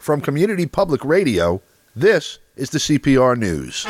From Community Public Radio, this is the CPR News.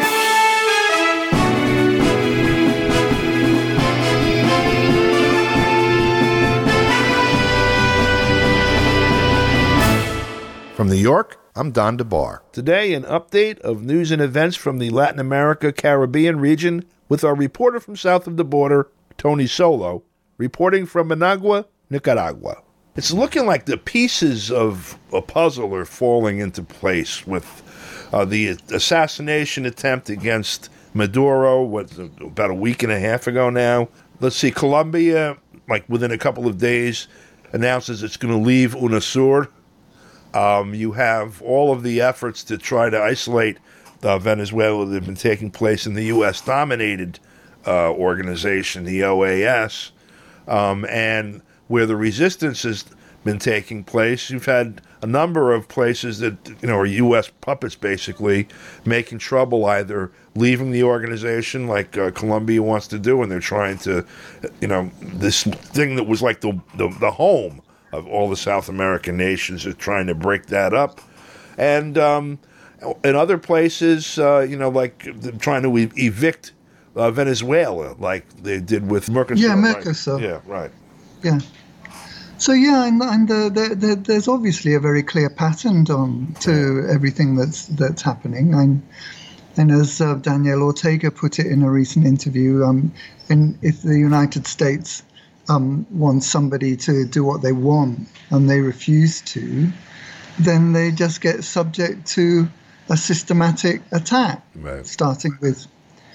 From New York, I'm Don DeBar. Today, an update of news and events from the Latin America Caribbean region with our reporter from south of the border, Tony Solo, reporting from Managua, Nicaragua. It's looking like the pieces of a puzzle are falling into place with the assassination attempt against Maduro, about a week and a half ago now. Let's see, Colombia, like within a couple of days, announces it's going to leave UNASUR. You have all of the efforts to try to isolate Venezuela that have been taking place in the U.S.-dominated organization, the OAS, and where the resistance has been taking place. You've had a number of places that, are U.S. puppets, basically, making trouble, either leaving the organization like Colombia wants to do, and they're trying to, this thing that was like the home of all the South American nations are trying to break that up. And in other places, like trying to evict Venezuela, like they did with Mercosur. Yeah, Mercosur. Right? Yeah, right. Yeah. So, and there's obviously a very clear pattern to everything that's happening. And as Daniel Ortega put it in a recent interview, and if the United States wants somebody to do what they want and they refuse to, then they just get subject to a systematic attack, right. Starting with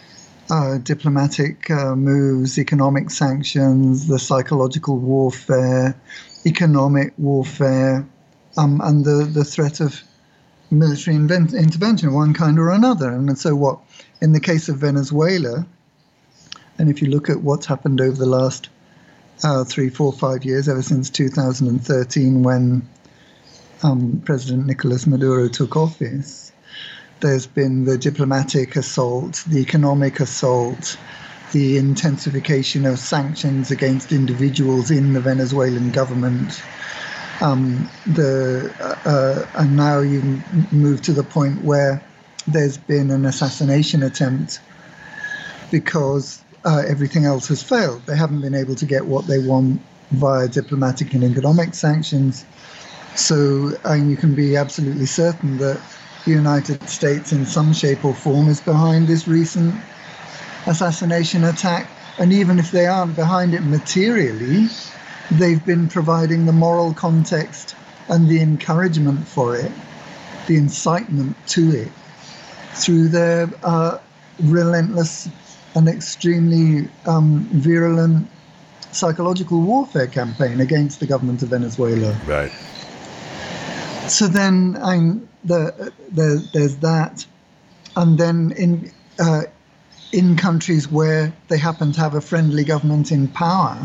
diplomatic moves, economic sanctions, the psychological warfare, economic warfare, and the threat of military intervention of one kind or another. And so in the case of Venezuela, and if you look at what's happened over the last 3, 4, 5 years, ever since 2013 when President Nicolas Maduro took office, there's been the diplomatic assault, the economic assault, the intensification of sanctions against individuals in the Venezuelan government. And now you move to the point where there's been an assassination attempt because everything else has failed. They haven't been able to get what they want via diplomatic and economic sanctions. So you can be absolutely certain that the United States in some shape or form is behind this recent assassination attack. And even if they aren't behind it materially, they've been providing the moral context and the encouragement for it, the incitement to it, through their relentless and extremely virulent psychological warfare campaign against the government of Venezuela. Right. So then there's that, and then in countries where they happen to have a friendly government in power,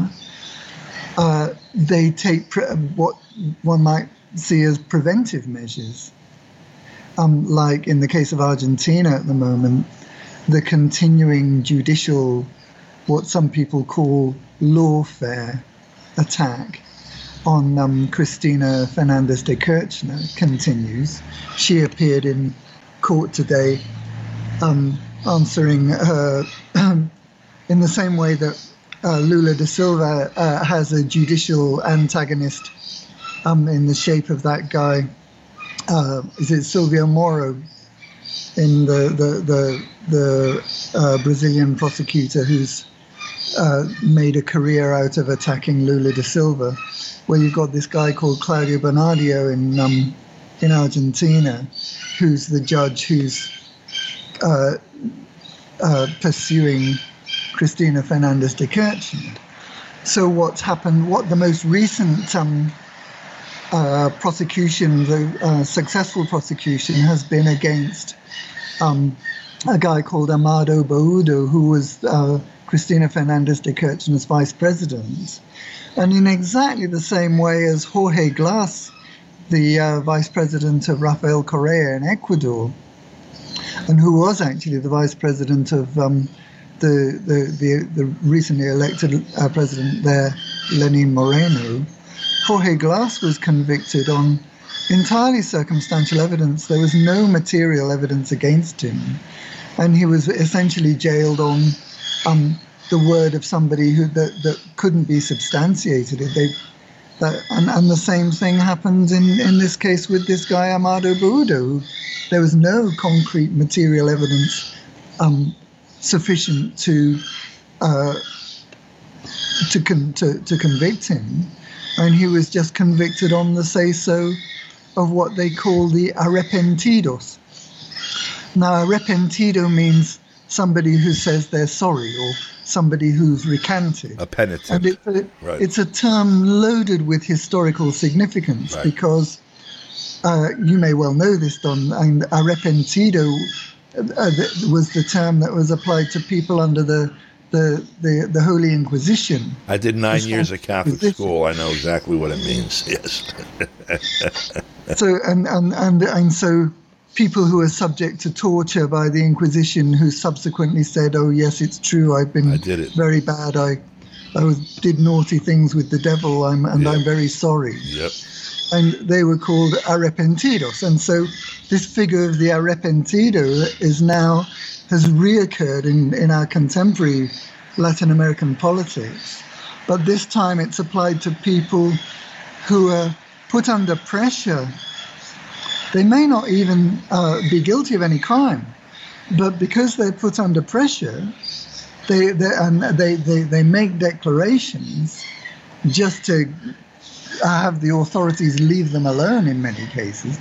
they take what one might see as preventive measures. Like in the case of Argentina at the moment, the continuing judicial, what some people call lawfare attack on Cristina Fernandez de Kirchner continues. She appeared in court today answering in the same way that Lula da Silva has a judicial antagonist in the shape of that guy. Is it Silvio Moro, in the Brazilian prosecutor who's made a career out of attacking Lula da Silva, where you've got this guy called Claudio Bernardio in Argentina, who's the judge who's pursuing Cristina Fernandez de Kirchner. So what's happened, what the most recent prosecution, the successful prosecution, has been against a guy called Amado Baudo, who was Cristina Fernandez de Kirchner's vice president. And in exactly the same way as Jorge Glass, the vice president of Rafael Correa in Ecuador, and who was actually the vice president of the recently elected president there, Lenin Moreno, Jorge Glass was convicted on entirely circumstantial evidence. There was no material evidence against him, and he was essentially jailed on the word of somebody that couldn't be substantiated. And the same thing happened in this case with this guy Amado Boudo. There was no concrete material evidence sufficient to convict him, and he was just convicted on the say-so of what they call the arrepentidos. Now, arrepentido means somebody who says they're sorry, or somebody who's recanted. A penitent. And it's a term loaded with historical significance, because you may well know this, Don, and arrepentido was the term that was applied to people under the Holy Inquisition. I did 9 years of Catholic school. I know exactly what it means. Yes. So and so people who are subject to torture by the Inquisition, who subsequently said, "Oh yes, it's true. I did it very bad. I did naughty things with the devil. I'm very sorry." Yep. And they were called arrepentidos. And so this figure of the arrepentido has reoccurred in our contemporary Latin American politics. But this time it's applied to people who are put under pressure. They may not even be guilty of any crime, but because they're put under pressure, they make declarations just to have the authorities leave them alone in many cases.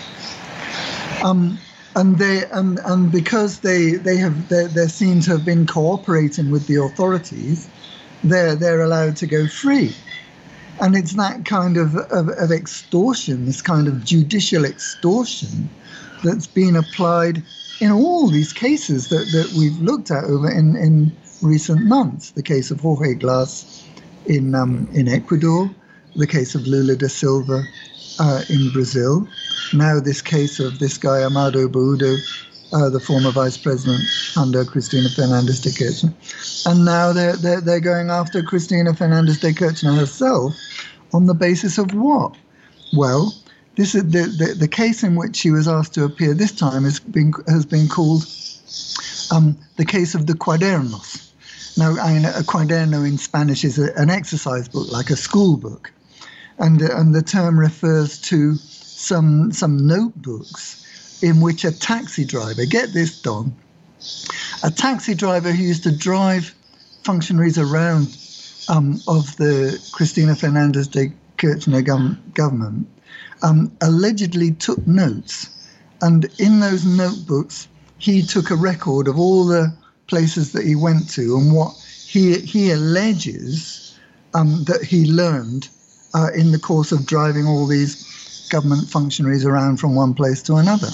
And because they're seen to have been cooperating with the authorities, they're allowed to go free. And it's that kind of extortion, this kind of judicial extortion, that's been applied in all these cases that we've looked at over in recent months. The case of Jorge Glass in Ecuador, the case of Lula da Silva in Brazil, now this case of this guy Amado Boudo, the former vice president under Cristina Fernández de Kirchner, and now they're going after Cristina Fernández de Kirchner herself on the basis of what? Well, this is the case in which she was asked to appear this time has been called the case of the Cuadernos. Now, a cuaderno in Spanish is an exercise book, like a school book, and the term refers to some notebooks in which a taxi driver, get this, Don, a taxi driver who used to drive functionaries around of the Cristina Fernández de Kirchner government, allegedly took notes. And in those notebooks, he took a record of all the places that he went to and what he alleges that he learned in the course of driving all these government functionaries around from one place to another.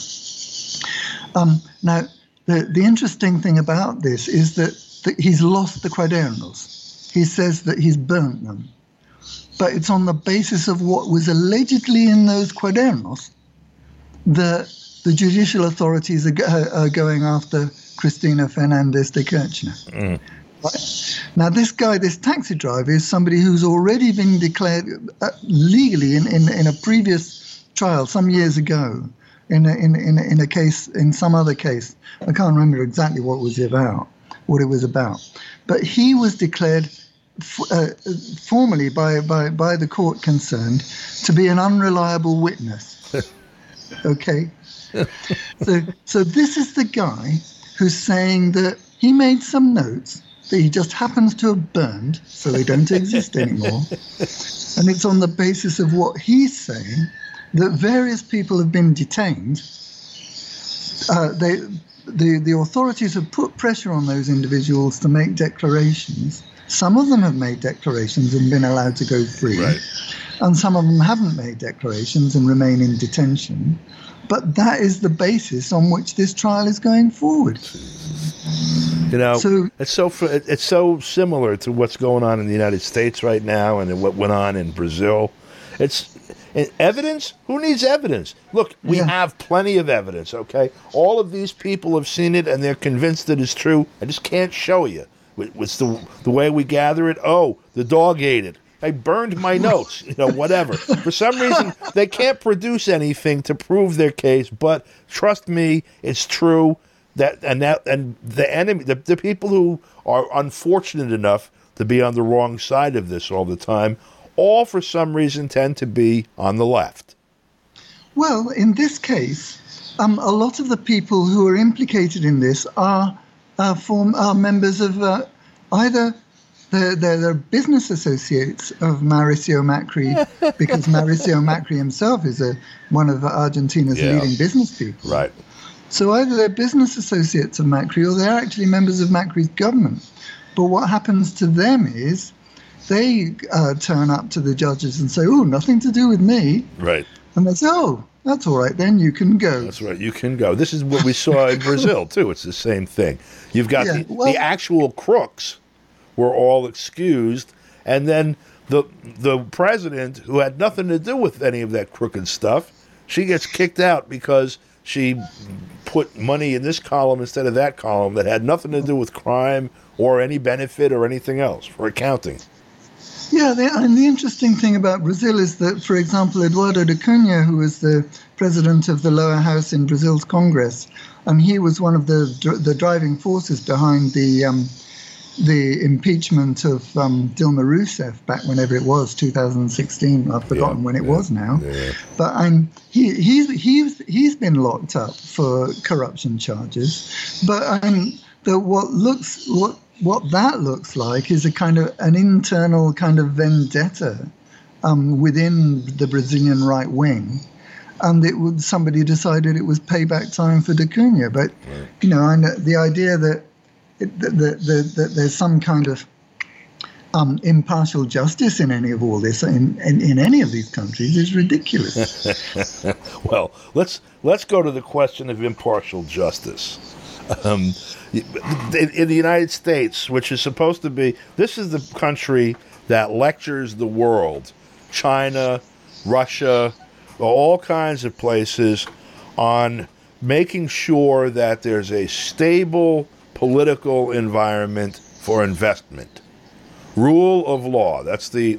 Now, the interesting thing about this is that he's lost the cuadernos. He says that he's burnt them. But it's on the basis of what was allegedly in those cuadernos that the judicial authorities are going after Cristina Fernández de Kirchner. Mm. Right? Now, this guy, this taxi driver, is somebody who's already been declared legally in a previous trial some years ago, in a case, in some other case. I can't remember exactly what it was about. But he was declared formally by the court concerned to be an unreliable witness. Okay? So this is the guy who's saying that he made some notes that he just happens to have burned, so they don't exist anymore. And it's on the basis of what he's saying that various people have been detained. The authorities have put pressure on those individuals to make declarations. Some of them have made declarations and been allowed to go free. Right. And some of them haven't made declarations and remain in detention. But that is the basis on which this trial is going forward. You know, it's so similar to what's going on in the United States right now and what went on in Brazil. It's evidence. Who needs evidence? Look, we have plenty of evidence. Okay, all of these people have seen it and they're convinced that it's true. I just can't show you. It's the way we gather it. Oh, the dog ate it. I burned my notes, whatever. For some reason, they can't produce anything to prove their case, but trust me, it's true that the enemy, the people who are unfortunate enough to be on the wrong side of this all the time, all for some reason tend to be on the left. Well, in this case, a lot of the people who are implicated in this are members of either they're business associates of Mauricio Macri, because Mauricio Macri himself is one of Argentina's leading business people. Right. So either they're business associates of Macri or they're actually members of Macri's government. But what happens to them is they turn up to the judges and say, "Oh, nothing to do with me." Right. And they say, "Oh, that's all right, then you can go." That's right, you can go. This is what we saw in Brazil, too. It's the same thing. You've got the actual crooks were all excused, and then the president, who had nothing to do with any of that crooked stuff, she gets kicked out because she put money in this column instead of that column that had nothing to do with crime or any benefit or anything else for accounting. Yeah, and the interesting thing about Brazil is that, for example, Eduardo da Cunha, who was the president of the lower house in Brazil's Congress, and he was one of the driving forces behind the impeachment of Dilma Rousseff back whenever it was, 2016. I've forgotten when it was now. Yeah. But he's been locked up for corruption charges. But what that looks like is an internal kind of vendetta within the Brazilian right wing, and somebody decided it was payback time for da Cunha. But and the idea that there's some kind of impartial justice in any of all this in any of these countries is ridiculous. Well, let's go to the question of impartial justice. In the United States, which is supposed to be, this is the country that lectures the world, China, Russia, all kinds of places, on making sure that there's a stable political environment for investment. Rule of law, that's the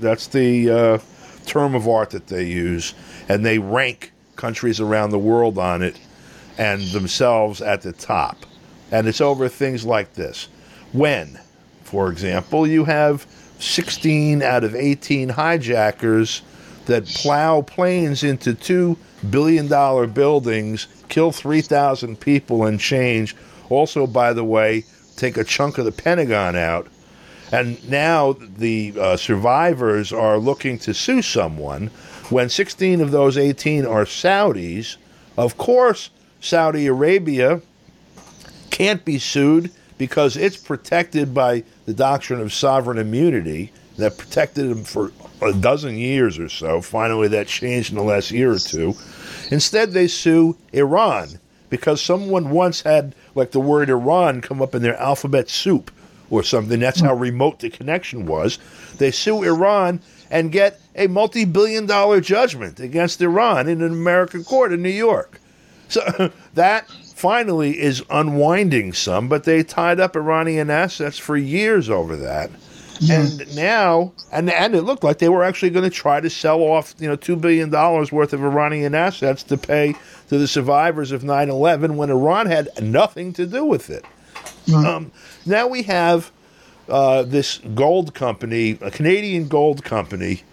term of art that they use, and they rank countries around the world on it and themselves at the top. And it's over things like this. When, for example, you have 16 out of 18 hijackers that plow planes into $2 billion buildings, kill 3,000 people and change, also, by the way, take a chunk of the Pentagon out. And now the survivors are looking to sue someone. When 16 of those 18 are Saudis, of course, Saudi Arabia can't be sued because it's protected by the doctrine of sovereign immunity that protected them for a dozen years or so. Finally, that changed in the last year or two. Instead, they sue Iran because someone once had, like, the word Iran come up in their alphabet soup or something. That's how remote the connection was. They sue Iran and get a multi-billion-dollar judgment against Iran in an American court in New York. So that finally is unwinding some, but they tied up Iranian assets for years over that. Yeah. And now, and it looked like they were actually going to try to sell off, $2 billion worth of Iranian assets to pay to the survivors of 9/11 when Iran had nothing to do with it. Right. Now we have this gold company, a Canadian gold company,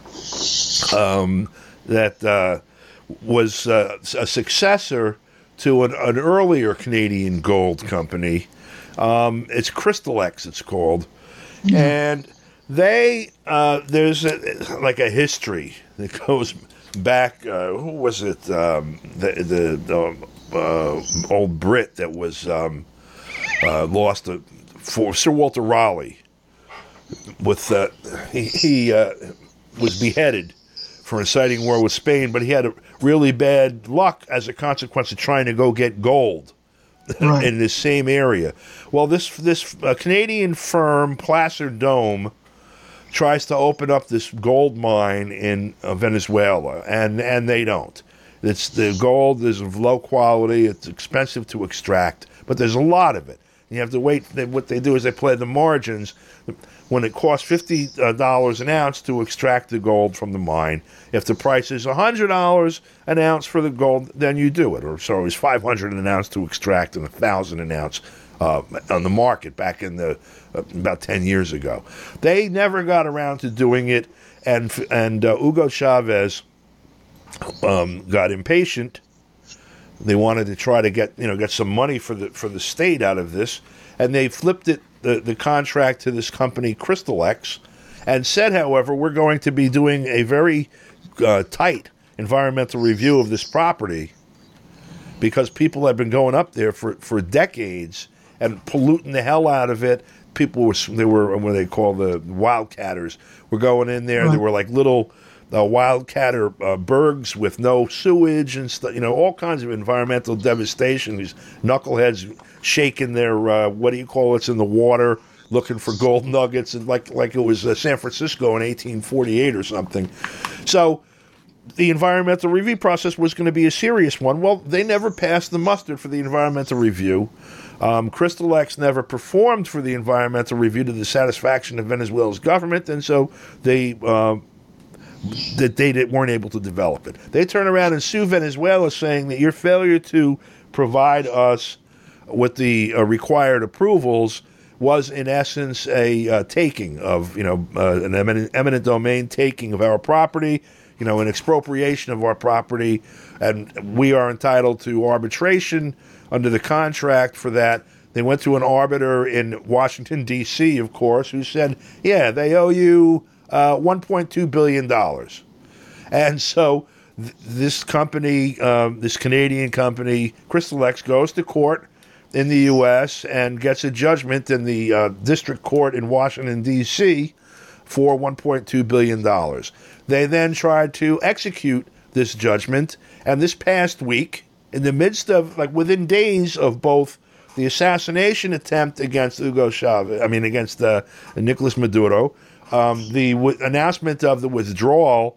that was a successor to an earlier Canadian gold company. It's Crystalex, it's called. Mm-hmm. And they, there's a history that goes back, who was it? The old Brit that was lost for Sir Walter Raleigh. He was beheaded for inciting war with Spain, but he had a really bad luck as a consequence of trying to go get gold in this same area. Well, this Canadian firm, Placer Dome, tries to open up this gold mine in Venezuela, and they don't. The gold is of low quality. It's expensive to extract, but there's a lot of it. You have to wait. What they do is they play the margins. When it costs $50 an ounce to extract the gold from the mine, if the price is $100 an ounce for the gold, then you do it. Or so it was $500 an ounce to extract and $1,000 an ounce on the market back in the about 10 years ago. They never got around to doing it, and Hugo Chavez got impatient. They wanted to try to get some money for the state out of this, and they flipped the contract to this company Crystalex, and said, however, we're going to be doing a very tight environmental review of this property because people have been going up there for decades and polluting the hell out of it. People were what they call the wildcatters. Were going in there. Right. They were like little wildcatter bergs with no sewage and stuff. All kinds of environmental devastation. These knuckleheads shaking their it's in the water, looking for gold nuggets, and like it was San Francisco in 1848 or something. So the environmental review process was going to be a serious one. Well, they never passed the mustard for the environmental review. Crystalex never performed for the environmental review to the satisfaction of Venezuela's government, and so they weren't able to develop it. They turn around and sue Venezuela, saying that your failure to provide us with the required approvals was, in essence, a taking of, an eminent domain taking of our property, an expropriation of our property, and we are entitled to arbitration under the contract for that. They went to an arbiter in Washington, D.C., of course, who said, yeah, they owe you $1.2 billion. And so this company, this Canadian company, Crystalex, goes to court in the U.S. and gets a judgment in the district court in Washington, D.C. for $1.2 billion. They then tried to execute this judgment, and this past week, in the midst of, within days of both the assassination attempt against against Nicolas Maduro, the announcement of the withdrawal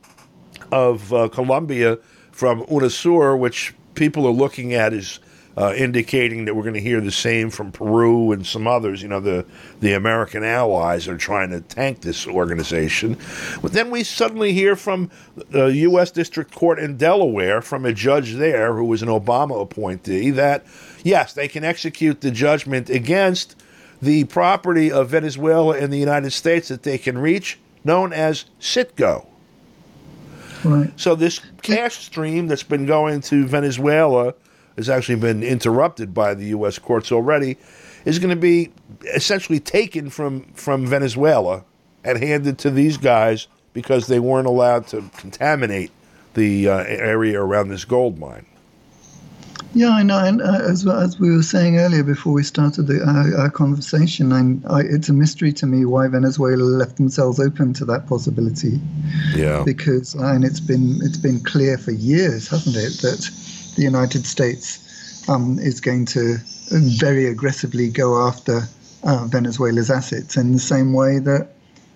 of Colombia from UNASUR, which people are looking at as indicating that we're going to hear the same from Peru and some others. The American allies are trying to tank this organization. But then we suddenly hear from the U.S. District Court in Delaware, from a judge there who was an Obama appointee, that, yes, they can execute the judgment against the property of Venezuela in the United States that they can reach, known as Citgo. Right. So this cash stream that's been going to Venezuela has actually been interrupted by the U.S. courts already, is going to be essentially taken from Venezuela and handed to these guys because they weren't allowed to contaminate the area around this gold mine. Yeah, I know. And as we were saying earlier before we started our conversation, it's a mystery to me why Venezuela left themselves open to that possibility. Yeah. Because it's been clear for years, hasn't it, that the United States is going to very aggressively go after Venezuela's assets in the same way that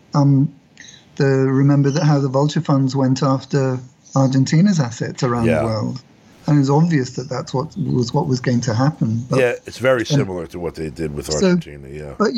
remember that how the vulture funds went after Argentina's assets around the world. And it was obvious that that's what was going to happen. But, yeah, it's very similar to what they did with Argentina. Yeah, but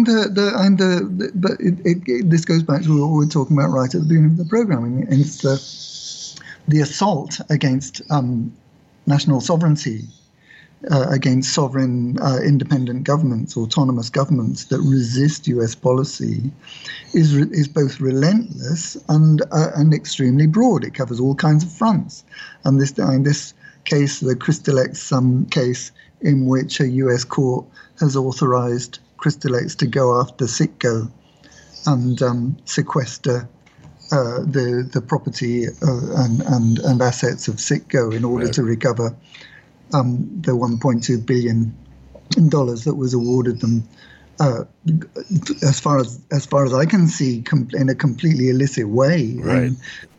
this goes back to what we were talking about right at the beginning of the program. I mean, it's the assault against national sovereignty, against sovereign independent governments, autonomous governments that resist U.S. policy, is both relentless and extremely broad. It covers all kinds of fronts. And this case, the Crystalex case, in which a U.S. court has authorized Crystalex to go after Citgo and sequester the property and assets of Citgo in order to recover the $1.2 billion that was awarded them, as far as I can see, in a completely illicit way. Right.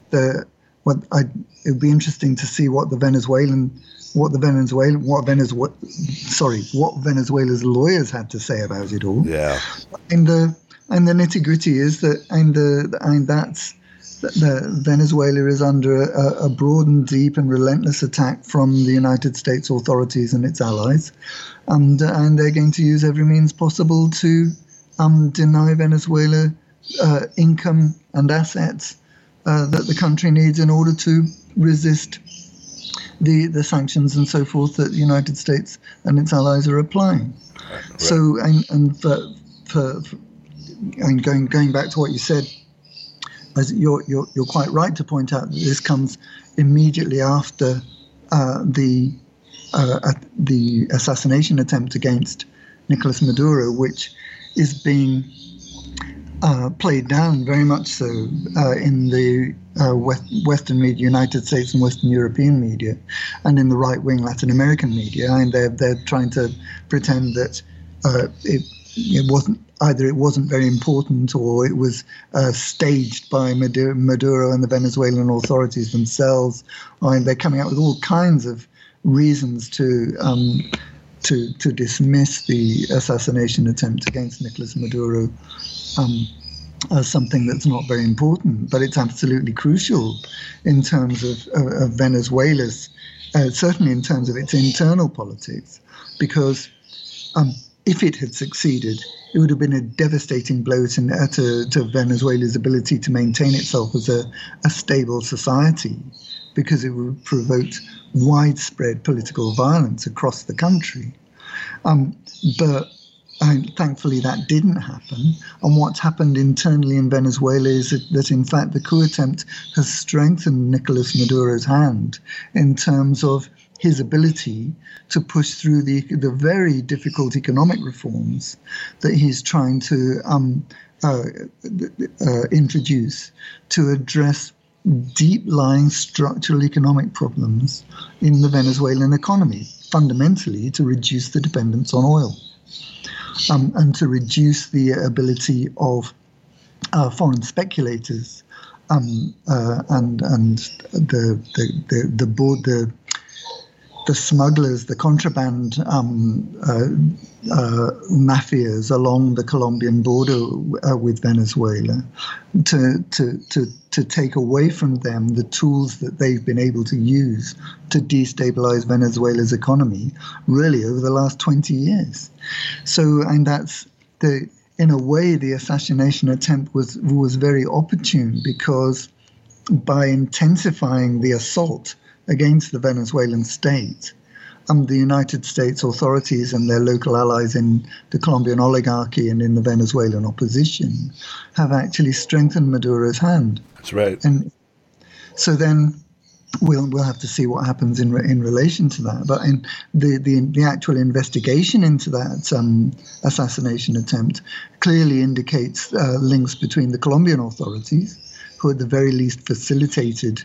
It'd be interesting to see what Venezuela's lawyers had to say about it all. Yeah. And the nitty gritty is that Venezuela is under a broad and deep and relentless attack from the United States authorities and its allies, and they're going to use every means possible to deny Venezuela income and assets that the country needs in order to resist the sanctions and so forth that the United States and its allies are applying. Right. So, and going back to what you said, as you're quite right to point out that this comes immediately after the assassination attempt against Nicolas Maduro, which is being played down very much so in the Western media, United States and Western European media, and in the right-wing Latin American media. And they're trying to pretend that it wasn't very important, or it was staged by Maduro and the Venezuelan authorities themselves. And they're coming out with all kinds of reasons to dismiss the assassination attempt against Nicolas Maduro as something that's not very important, but it's absolutely crucial in terms of Venezuela's, certainly in terms of its internal politics, because if it had succeeded, it would have been a devastating blow to Venezuela's ability to maintain itself as a stable society, because it would have provoked widespread political violence across the country. But thankfully that didn't happen. And what's happened internally in Venezuela is that in fact the coup attempt has strengthened Nicolas Maduro's hand in terms of his ability to push through the very difficult economic reforms that he's trying to introduce to address deep-lying structural economic problems in the Venezuelan economy, fundamentally to reduce the dependence on oil. And to reduce the ability of foreign speculators and the smugglers, the contraband mafias along the Colombian border with Venezuela, to take away from them the tools that they've been able to use to destabilize Venezuela's economy, really over the last 20 years. So, and that's in a way, the assassination attempt was very opportune, because by intensifying the assault against the Venezuelan state, the United States authorities and their local allies in the Colombian oligarchy and in the Venezuelan opposition have actually strengthened Maduro's hand. That's right. And so then we'll have to see what happens in relation to that. But in the actual investigation into that assassination attempt clearly indicates links between the Colombian authorities, who at the very least facilitated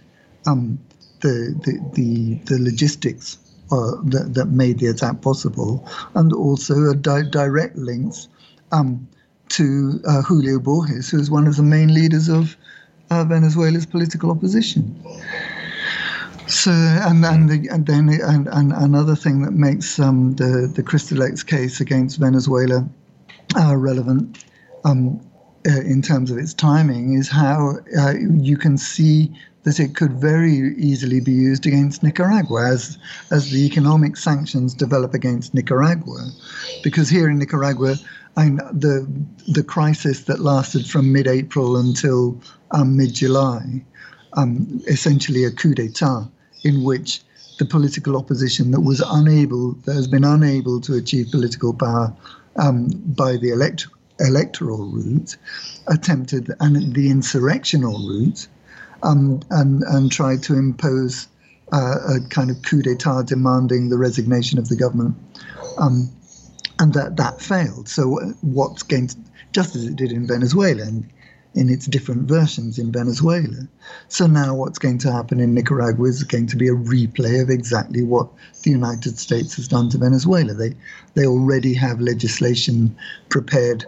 the logistics that made the attack possible, and also direct links to Julio Borges, who is one of the main leaders of Venezuela's political opposition. So, and another thing that makes the Crystal X case against Venezuela relevant in terms of its timing is how you can see that it could very easily be used against Nicaragua as the economic sanctions develop against Nicaragua. Because here in Nicaragua, the crisis that lasted from mid-April until mid-July, essentially a coup d'etat in which the political opposition that has been unable to achieve political power by the electoral route, attempted, and the insurrectional route, and tried to impose a kind of coup d'etat demanding the resignation of the government, and that failed. So what's going to, just as it did in Venezuela, and in its different versions in Venezuela. So now what's going to happen in Nicaragua is going to be a replay of exactly what the United States has done to Venezuela. They already have legislation prepared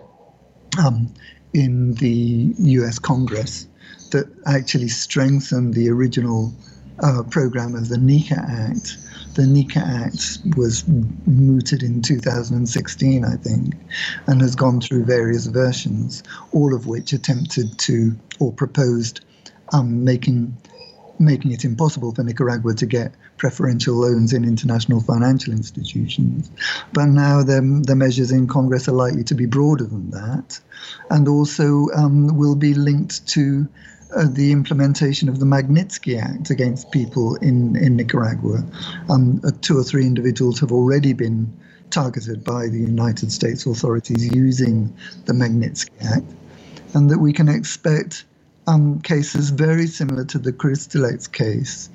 in the US Congress that actually strengthened the original program of the NICA Act. The NICA Act was mooted in 2016, I think, and has gone through various versions, all of which attempted to, or proposed, making it impossible for Nicaragua to get preferential loans in international financial institutions. But now the measures in Congress are likely to be broader than that, and also will be linked to the implementation of the Magnitsky Act against people in Nicaragua. 2 or 3 individuals have already been targeted by the United States authorities using the Magnitsky Act, and that we can expect cases very similar to the Cristalex case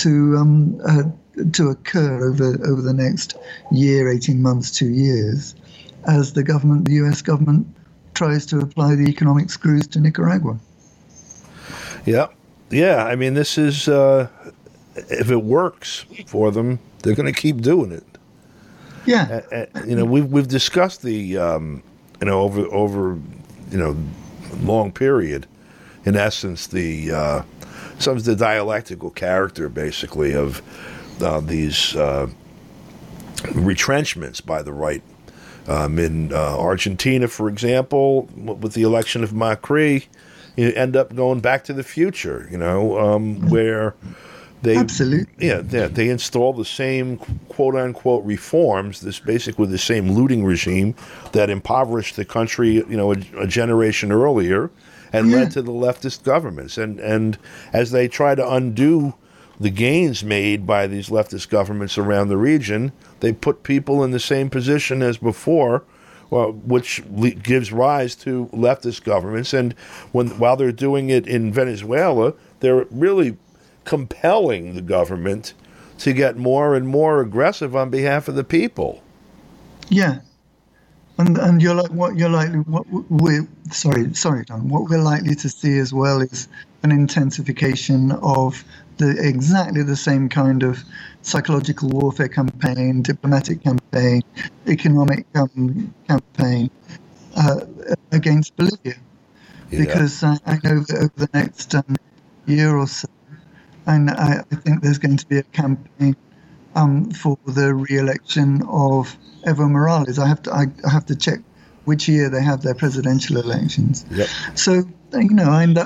to occur over the next year, 18 months, 2 years, as the U.S. government tries to apply the economic screws to Nicaragua. Yeah. I mean, this is if it works for them, they're going to keep doing it. Yeah. We've discussed the over long period. In essence, some of the dialectical character, basically, of these retrenchments by the right. In Argentina, for example, with the election of Macri, you end up going back to the future, where they absolutely, they install the same quote unquote reforms, this basically the same looting regime that impoverished the country, a generation earlier, and led to the leftist governments. And as they try to undo the gains made by these leftist governments around the region, they put people in the same position as before, which gives rise to leftist governments. And while they're doing it in Venezuela, they're really compelling the government to get more and more aggressive on behalf of the people. Yeah. And what we're likely to see as well is an intensification of exactly the same kind of psychological warfare campaign, diplomatic campaign, economic campaign against Bolivia. Yeah. Because I know that over the next year or so, and I think there's going to be a campaign for the re-election of Evo Morales. I have to check which year they have their presidential elections. Yep. So in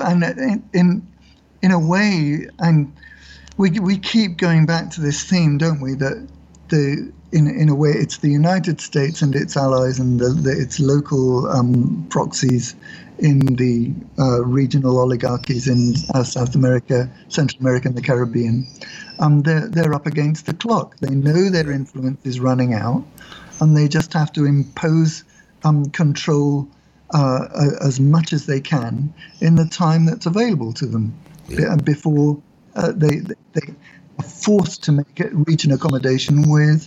a way, and we keep going back to this theme, don't we? That in a way it's the United States and its allies and its local proxies in the regional oligarchies in South America, Central America, and the Caribbean. They're up against the clock. They know their influence is running out, and they just have to impose control as much as they can in the time that's available to them before they are forced to reach an accommodation with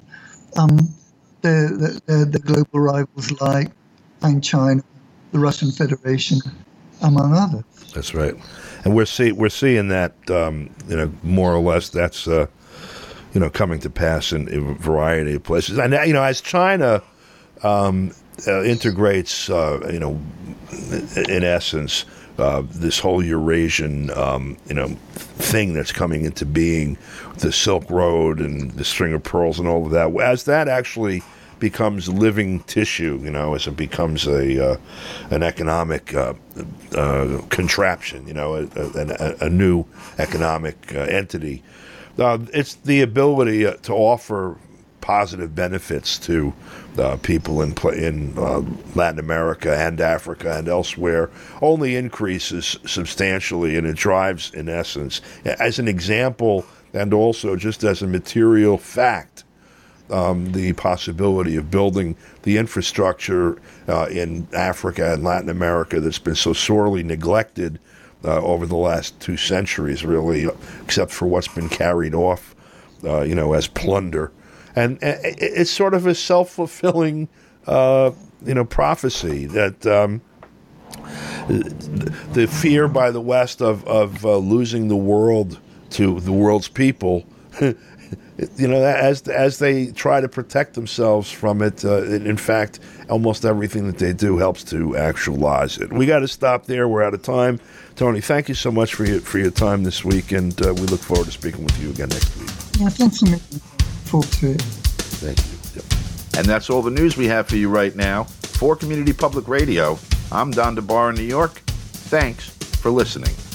the global rivals like China, the Russian Federation, among others. That's right, and we're seeing that more or less that's coming to pass in a variety of places. And as China integrates, in essence, this whole Eurasian, thing that's coming into being, the Silk Road and the String of Pearls and all of that, as that actually becomes living tissue, as it becomes an economic contraption, a new economic entity. It's the ability to offer positive benefits to people in Latin America and Africa and elsewhere only increases substantially, and it drives, in essence, as an example and also just as a material fact, the possibility of building the infrastructure in Africa and Latin America that's been so sorely neglected over the last 2 centuries, really, except for what's been carried off, as plunder. And it's sort of a self-fulfilling, prophecy that the fear by the West of losing the world to the world's people, as they try to protect themselves from it, in fact, almost everything that they do helps to actualize it. We got to stop there. We're out of time. Tony, thank you so much for your time this week, and we look forward to speaking with you again next week. Yeah, thanks for making talk to it. Thank you. Yep. And that's all the news we have for you right now. For Community Public Radio, I'm Don DeBar in New York. Thanks for listening.